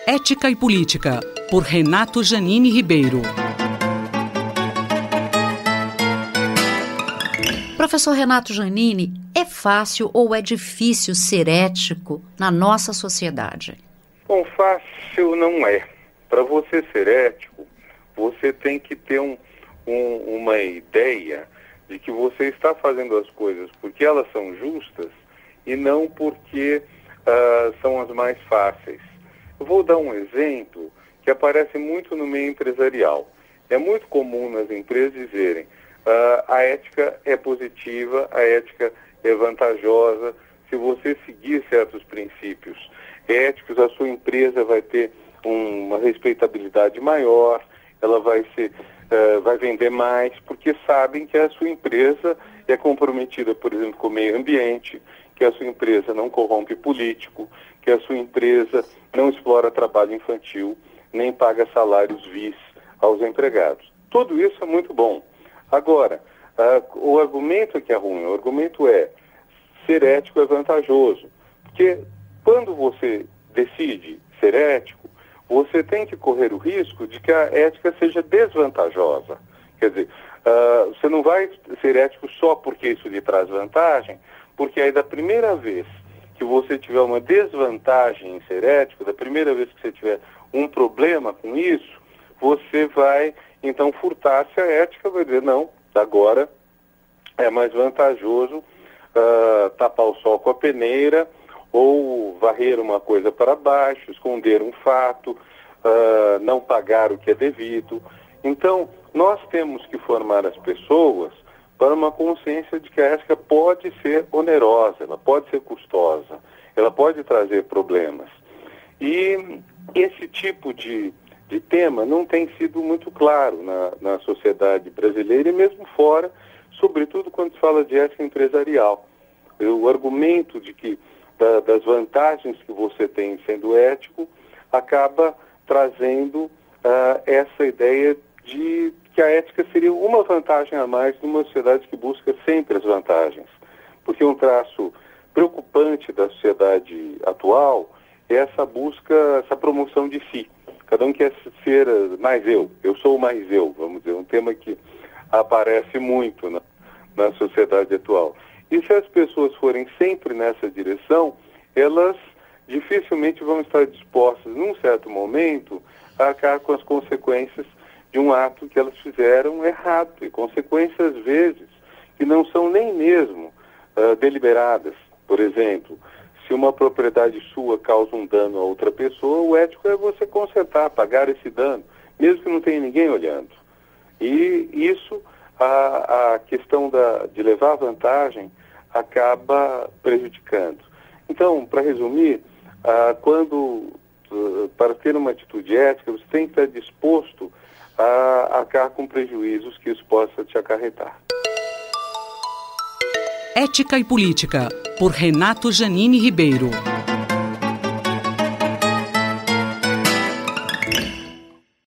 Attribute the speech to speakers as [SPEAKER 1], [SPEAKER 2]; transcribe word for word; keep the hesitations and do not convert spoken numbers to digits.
[SPEAKER 1] Ética e Política, por Renato Janine Ribeiro.
[SPEAKER 2] Professor Renato Janine, é fácil ou é difícil ser ético na nossa sociedade?
[SPEAKER 3] Bom, fácil não é. Para você ser ético, você tem que ter um, um, uma ideia de que você está fazendo as coisas porque elas são justas e não porque uh, são as mais fáceis. Eu vou dar um exemplo que aparece muito no meio empresarial. É muito comum nas empresas dizerem uh, a ética é positiva, a ética é vantajosa, se você seguir certos princípios éticos, a sua empresa vai ter um, uma respeitabilidade maior, ela vai, ser, uh, vai vender mais, porque sabem que a sua empresa é comprometida, por exemplo, com o meio ambiente, que a sua empresa não corrompe político, que a sua empresa não explora trabalho infantil, nem paga salários vis aos empregados. Tudo isso é muito bom. Agora, uh, o argumento é que é ruim, o argumento é ser ético é vantajoso, porque quando você decide ser ético, você tem que correr o risco de que a ética seja desvantajosa. Quer dizer, uh, você não vai ser ético só porque isso lhe traz vantagem, porque aí da primeira vez que você tiver uma desvantagem em ser ético, da primeira vez que você tiver um problema com isso, você vai então furtar-se a ética, vai dizer, não, agora é mais vantajoso uh, tapar o sol com a peneira, ou varrer uma coisa para baixo, esconder um fato, uh, não pagar o que é devido. Então, nós temos que formar as pessoas para uma consciência de que a ética pode ser onerosa, ela pode ser custosa, ela pode trazer problemas. E esse tipo de, de tema não tem sido muito claro na, na sociedade brasileira e mesmo fora, sobretudo quando se fala de ética empresarial. O argumento de que da, das vantagens que você tem sendo ético acaba trazendo uh, essa ideia de que a ética seria uma vantagem a mais numa sociedade que busca sempre as vantagens. Porque um traço preocupante da sociedade atual é essa busca, essa promoção de si. Cada um quer ser mais eu, eu sou mais eu, vamos dizer, um tema que aparece muito na, na sociedade atual. E se as pessoas forem sempre nessa direção, elas dificilmente vão estar dispostas, num certo momento, a arcar com as consequências de um ato que elas fizeram errado, e consequências, às vezes, que não são nem mesmo uh, deliberadas. Por exemplo, se uma propriedade sua causa um dano a outra pessoa, o ético é você consertar, pagar esse dano, mesmo que não tenha ninguém olhando. E isso, a, a questão da, de levar vantagem, acaba prejudicando. Então, para resumir, uh, quando, uh, para ter uma atitude ética, você tem que estar disposto a arcar com prejuízos que isso possa te acarretar.
[SPEAKER 1] Ética e Política, por Renato Janine Ribeiro.